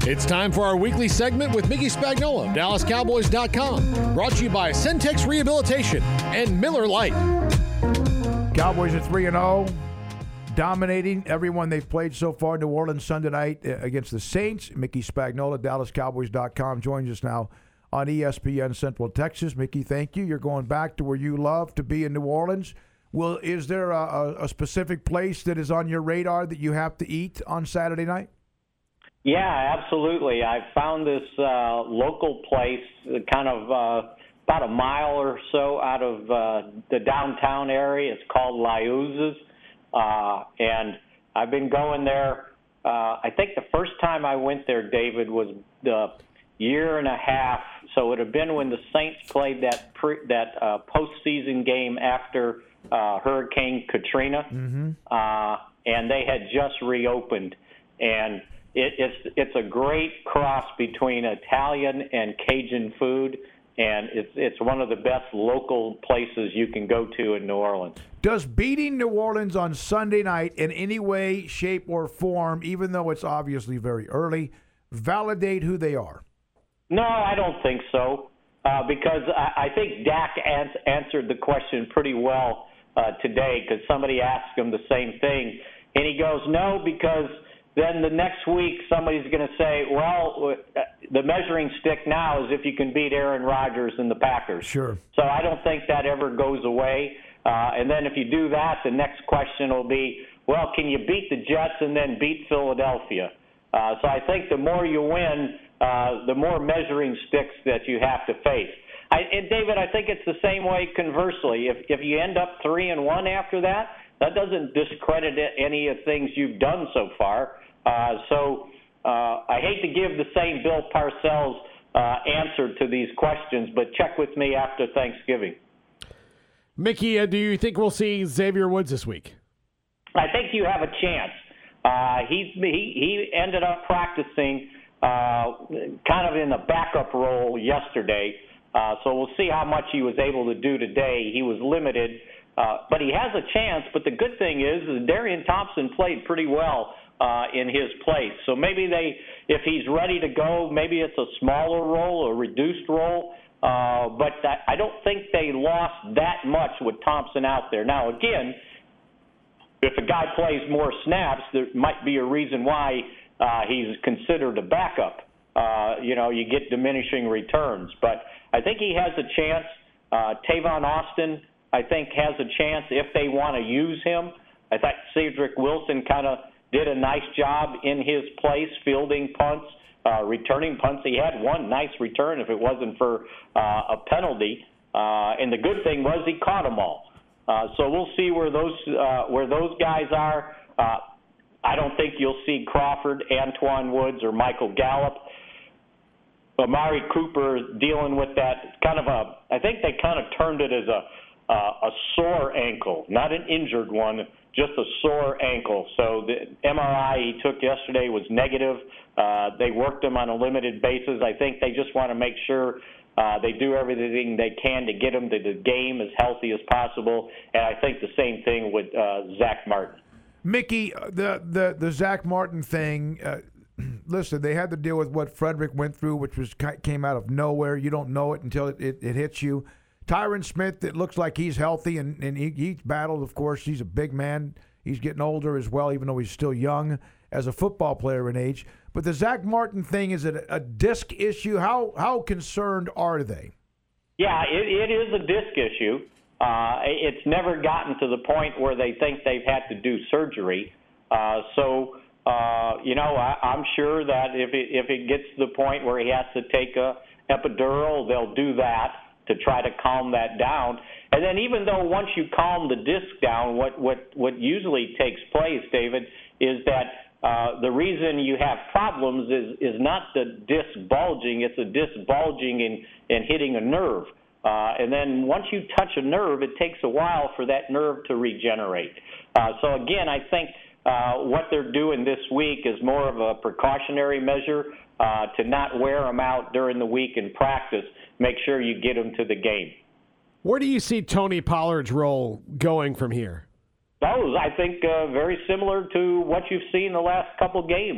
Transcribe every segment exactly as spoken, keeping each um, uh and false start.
It's time for our weekly segment with Mickey Spagnola of Dallas Cowboys dot com. Brought to you by Centex Rehabilitation and Miller Lite. Cowboys are three and oh, dominating everyone they've played so far. New Orleans Sunday night against the Saints. Mickey Spagnola, Dallas Cowboys dot com, joins us now on E S P N Central Texas. Mickey, thank you. You're going back to where you love to be in New Orleans. Well, is there a, a specific place that is on your radar that you have to eat on Saturday night? Yeah, absolutely. I found this uh, local place kind of uh, about a mile or so out of uh, the downtown area. It's called Liuz's, uh, and I've been going there. Uh, I think the first time I went there, David, was the year and a half. So it would have been when the Saints played that pre, that uh, postseason game after uh, Hurricane Katrina, mm-hmm. uh, and they had just reopened. And it, it's it's a great cross between Italian and Cajun food. And it's it's one of the best local places you can go to in New Orleans. Does beating New Orleans on Sunday night in any way, shape, or form, even though it's obviously very early, validate who they are? No, I don't think so, uh, because I, I think Dak ans- answered the question pretty well uh, today, because somebody asked him the same thing. And he goes, no, because then the next week somebody's going to say, well, the measuring stick now is if you can beat Aaron Rodgers and the Packers. Sure. So I don't think that ever goes away. Uh, and then if you do that, the next question will be, well, can you beat the Jets and then beat Philadelphia? Uh, so I think the more you win, uh, the more measuring sticks that you have to face. I, and David, I think it's the same way conversely. If if you end up three and one after that, that doesn't discredit any of the things you've done so far. Uh, so uh, I hate to give the same Bill Parcells uh, answer to these questions, but check with me after Thanksgiving. Mickey, uh, do you think we'll see Xavier Woods this week? I think you have a chance. Uh, he's, he he ended up practicing uh, kind of in a backup role yesterday, uh, so we'll see how much he was able to do today. He was limited, uh, but he has a chance. But the good thing is, is Darian Thompson played pretty well uh, in his place. So maybe they, if he's ready to go, maybe it's a smaller role, a reduced role. Uh, but that, I don't think they lost that much with Thompson out there. Now, again, if a guy plays more snaps, there might be a reason why uh, he's considered a backup. Uh, you know, you get diminishing returns. But I think he has a chance. Uh, Tavon Austin, I think, has a chance if they want to use him. I think Cedric Wilson kind of did a nice job in his place, fielding punts, uh, returning punts. He had one nice return if it wasn't for uh, a penalty. Uh, and the good thing was he caught them all. Uh, so we'll see where those uh, where those guys are. Uh, I don't think you'll see Crawford, Antoine Woods, or Michael Gallup. Amari Cooper dealing with that kind of a. I think they kind of termed it as a uh, a sore ankle, not an injured one, just a sore ankle. So the M R I he took yesterday was negative. Uh, they worked him on a limited basis. I think they just want to make sure. Uh, they do everything they can to get him to the game as healthy as possible, and I think the same thing with uh, Zach Martin. Mickey, the the the Zach Martin thing. Uh, listen, they had to deal with what Frederick went through, which was came out of nowhere. You don't know it until it, it, it hits you. Tyron Smith, it looks like he's healthy, and, and he, he's battled. Of course, he's a big man. He's getting older as well, even though he's still young as a football player in age. But the Zach Martin thing, is it a, a disc issue? How how concerned are they? Yeah, it, it is a disc issue. Uh, it's never gotten to the point where they think they've had to do surgery. Uh, so, uh, you know, I, I'm sure that if it, if it gets to the point where he has to take a epidural, they'll do that to try to calm that down. And then even though once you calm the disc down, what, what, what usually takes place, David, is that Uh, the reason you have problems is, is not the disc bulging, it's a disc bulging and, and hitting a nerve. Uh, and then once you touch a nerve, it takes a while for that nerve to regenerate. Uh, so again, I think uh, what they're doing this week is more of a precautionary measure uh, to not wear them out during the week in practice. Make sure you get them to the game. Where do you see Tony Pollard's role going from here? Those, I think, uh, very similar to what you've seen the last couple games.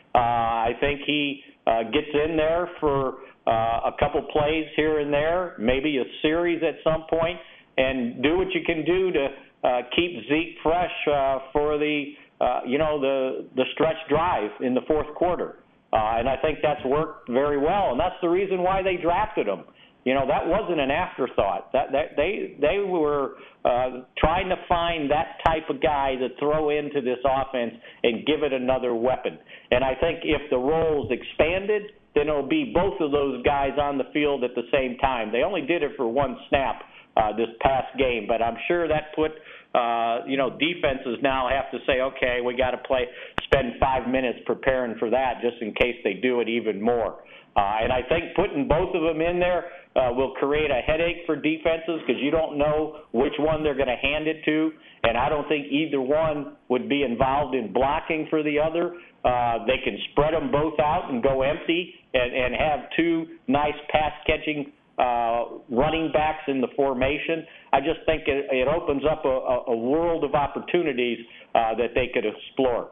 Uh, I think he uh, gets in there for uh, a couple plays here and there, maybe a series at some point, and do what you can do to uh, keep Zeke fresh uh, for the, uh, you know, the, the stretch drive in the fourth quarter. Uh, and I think that's worked very well, and that's the reason why they drafted him. You know, that wasn't an afterthought. That, that they they were uh, trying to find that type of guy to throw into this offense and give it another weapon. And I think if the roles expanded, then it'll be both of those guys on the field at the same time. They only did it for one snap uh, this past game, but I'm sure that put uh, you know defenses now have to say, okay, we got to play, spend five minutes preparing for that just in case they do it even more. Uh, and I think putting both of them in there uh, will create a headache for defenses because you don't know which one they're going to hand it to, and I don't think either one would be involved in blocking for the other. Uh, they can spread them both out and go empty and, and have two nice pass-catching uh, running backs in the formation. I just think it, it opens up a, a world of opportunities uh, that they could explore.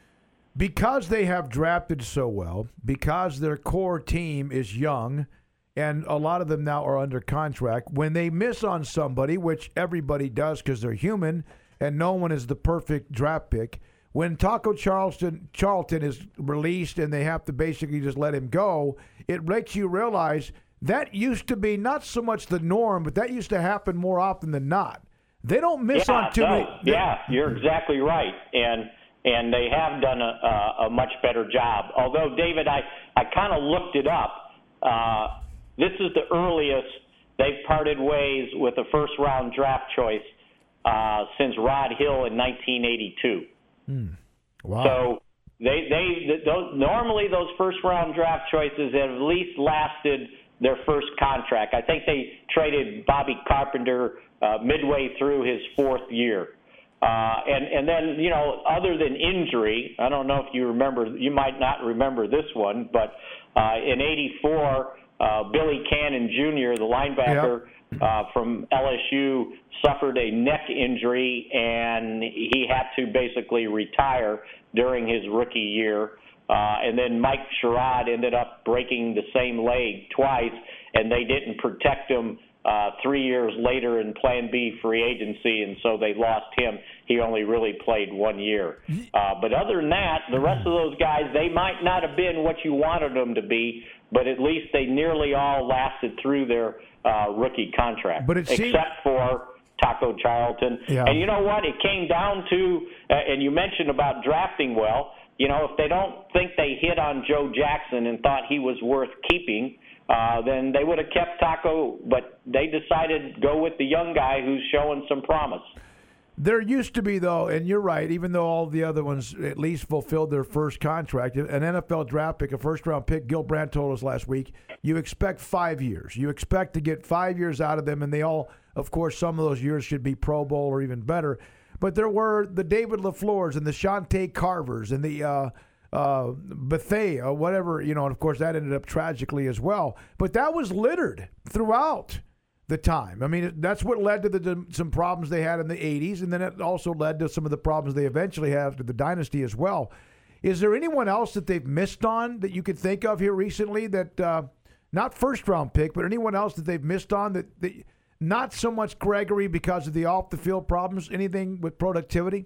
Because they have drafted so well, because their core team is young, and a lot of them now are under contract, when they miss on somebody, which everybody does because they're human, and no one is the perfect draft pick, when Taco Charlton, Charlton is released and they have to basically just let him go, it makes you realize that used to be not so much the norm, but that used to happen more often than not. They don't miss yeah, on too no, many. Yeah, you're exactly right. And And they have done a, a, a much better job. Although, David, I, I kind of looked it up. Uh, this is the earliest they've parted ways with a first-round draft choice uh, since Rod Hill in nineteen eighty-two. Hmm. Wow. So they, they those, normally those first-round draft choices have at least lasted their first contract. I think they traded Bobby Carpenter uh, midway through his fourth year. Uh, and, and then, you know, other than injury, I don't know if you remember, you might not remember this one, but uh, in eighty-four, uh, Billy Cannon Junior, the linebacker yep. uh, from L S U, suffered a neck injury, and he had to basically retire during his rookie year. Uh, and then Mike Sherrod ended up breaking the same leg twice, and they didn't protect him Uh, three years later in Plan B free agency, and so they lost him. He only really played one year. Uh, but other than that, the rest of those guys, they might not have been what you wanted them to be, but at least they nearly all lasted through their uh, rookie contract, but it except seemed- for Taco Charlton. Yeah. And you know what? It came down to, uh, and you mentioned about drafting well, you know, if they don't think they hit on Joe Jackson and thought he was worth keeping, Uh, then they would have kept Taco, but they decided to go with the young guy who's showing some promise. There used to be, though, and you're right, even though all the other ones at least fulfilled their first contract, an N F L draft pick, a first-round pick, Gil Brandt told us last week, you expect five years. You expect to get five years out of them, and they all, of course, some of those years should be Pro Bowl or even better. But there were the David LaFleurs and the Shante Carvers and the uh, – Uh, Bethea, or whatever, you know, and of course that ended up tragically as well. But that was littered throughout the time. I mean, that's what led to the, some problems they had in the eighties, and then it also led to some of the problems they eventually have to the dynasty as well. Is there anyone else that they've missed on that you could think of here recently that, uh, not first-round pick, but anyone else that they've missed on that, that not so much Gregory because of the off-the-field problems, anything with productivity?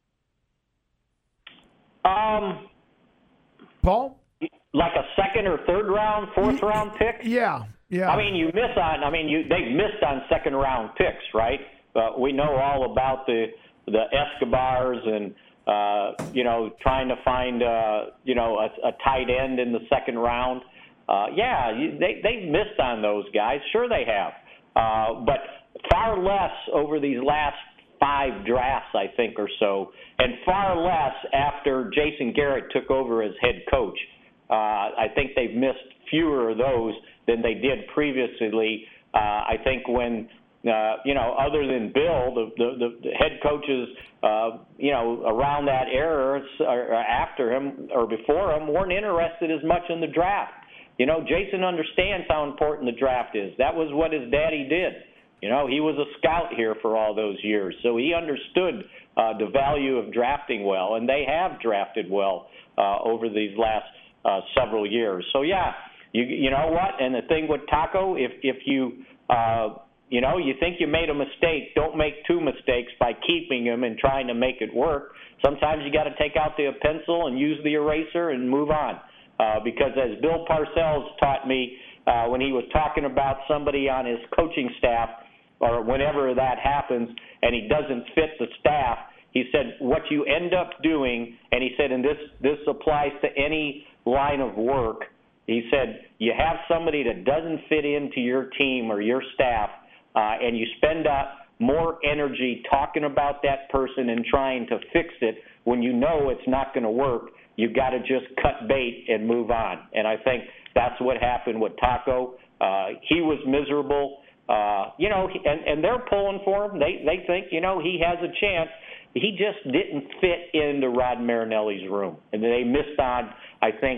Um... Paul? Like a second or third round, fourth round pick? Yeah, yeah. I mean, you miss on. I mean, you they missed on second round picks, right? Uh, we know all about the the Escobars and uh, you know trying to find uh, you know a, a tight end in the second round. Uh, yeah, you, they they've missed on those guys. Sure, they have, uh, but far less over these last five drafts, I think, or so, and far less after Jason Garrett took over as head coach. Uh, I think they've missed fewer of those than they did previously. Uh, I think when, uh, you know, other than Bill, the, the, the head coaches, uh, you know, around that era or after him or before him weren't interested as much in the draft. You know, Jason understands how important the draft is. That was what his daddy did. You know, he was a scout here for all those years, so he understood uh, the value of drafting well, and they have drafted well uh, over these last uh, several years. So, yeah, you you know what? And the thing with Taco, if, if you, uh, you know, you think you made a mistake, don't make two mistakes by keeping him and trying to make it work. Sometimes you got to take out the pencil and use the eraser and move on. Uh, because as Bill Parcells taught me uh, when he was talking about somebody on his coaching staff, or whenever that happens, and he doesn't fit the staff, he said what you end up doing, and he said, and this, this applies to any line of work, he said you have somebody that doesn't fit into your team or your staff, uh, and you spend uh, more energy talking about that person and trying to fix it when you know it's not going to work. You got to just cut bait and move on. And I think that's what happened with Taco. Uh, he was miserable. Uh, you know, and, and they're pulling for him. They they think, you know, he has a chance. He just didn't fit into Rod Marinelli's room. And they missed on, I think,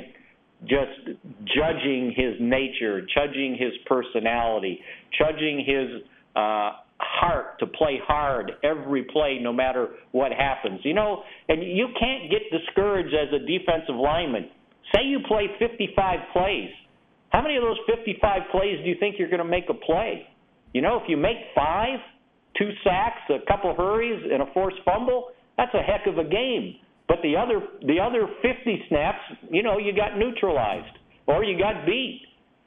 just judging his nature, judging his personality, judging his uh, heart to play hard every play no matter what happens. You know, and you can't get discouraged as a defensive lineman. Say you play fifty-five plays. How many of those fifty-five plays do you think you're going to make a play? You know, if you make five, two sacks, a couple hurries, and a forced fumble, that's a heck of a game. But the other the other fifty snaps, you know, you got neutralized or you got beat.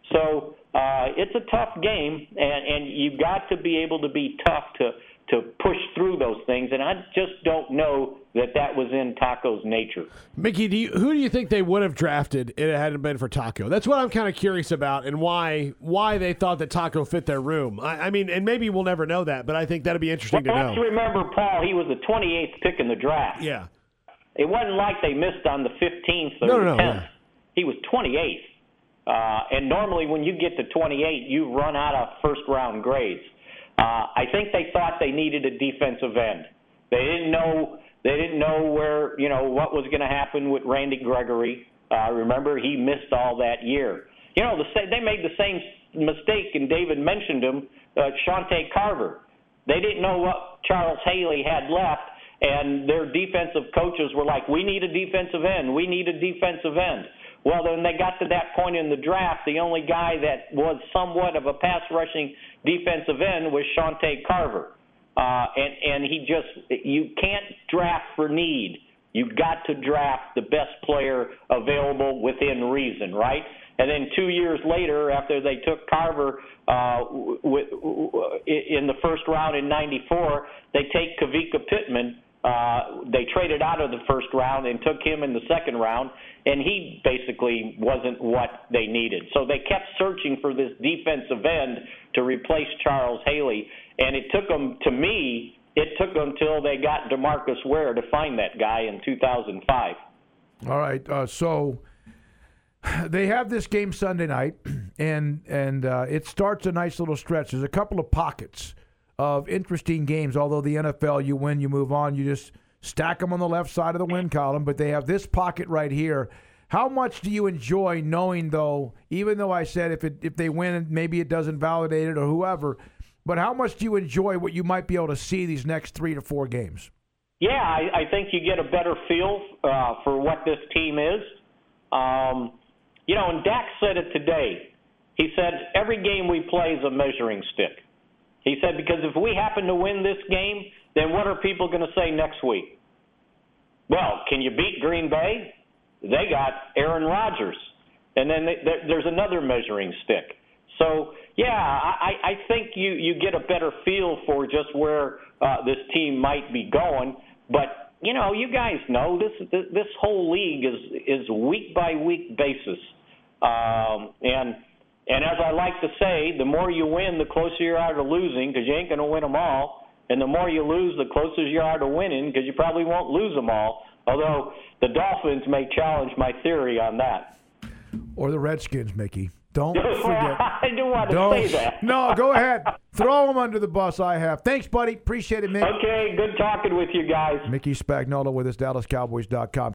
So uh, it's a tough game, and, and you've got to be able to be tough to, to push through those things. And I just don't know that that was in Taco's nature. Mickey, do you, who do you think they would have drafted if it hadn't been for Taco? That's what I'm kind of curious about, and why why they thought that Taco fit their room. I, I mean, and maybe we'll never know that, but I think that'd be interesting well, to let's know. remember, Paul, he was the twenty-eighth pick in the draft. Yeah. It wasn't like they missed on the fifteenth or no, the no, tenth. No. He was twenty-eighth. Uh, and normally when you get to twenty-eight, you run out of first-round grades. Uh, I think they thought they needed a defensive end. They didn't know they didn't know where, you know, what was going to happen with Randy Gregory. Uh, remember, he missed all that year. You know, the, they made the same mistake, and David mentioned him, uh, Shante Carver. They didn't know what Charles Haley had left, and their defensive coaches were like, we need a defensive end. We need a defensive end. Well, then they got to that point in the draft, the only guy that was somewhat of a pass-rushing defensive end was Shante Carver. Uh, and, and he just – you can't draft for need. You've got to draft the best player available within reason, right? And then two years later, after they took Carver uh, w- w- in the first round in ninety-four, they take Kavika Pittman. Uh, they traded out of the first round and took him in the second round, and he basically wasn't what they needed. So they kept searching for this defensive end to replace Charles Haley, and it took them, to me, it took them until they got DeMarcus Ware to find that guy in two thousand five. All right, uh, so they have this game Sunday night, and and uh, it starts a nice little stretch. There's a couple of pockets of interesting games, although the N F L, you win, you move on, you just stack them on the left side of the win column, but they have this pocket right here. How much do you enjoy knowing, though, even though I said if it if they win, maybe it doesn't validate it or whoever, but how much do you enjoy what you might be able to see these next three to four games? Yeah, I, I think you get a better feel uh, for what this team is. Um, you know, and Dak said it today. He said, every game we play is a measuring stick. He said, because if we happen to win this game, then what are people going to say next week? Well, can you beat Green Bay? They got Aaron Rodgers. And then they, there's another measuring stick. So, yeah, I, I think you, you get a better feel for just where uh, this team might be going. But, you know, you guys know this this, this whole league is, is week-by-week basis. Um, and – And as I like to say, the more you win, the closer you are to losing, because you ain't going to win them all. And the more you lose, the closer you are to winning, because you probably won't lose them all. Although the Dolphins may challenge my theory on that. Or the Redskins, Mickey. Don't forget. I didn't want to Don't, say that. No, go ahead. Throw them under the bus. I have. Thanks, buddy. Appreciate it, Mick. Okay, good talking with you guys. Mickey Spagnola with us, Dallas Cowboys dot com.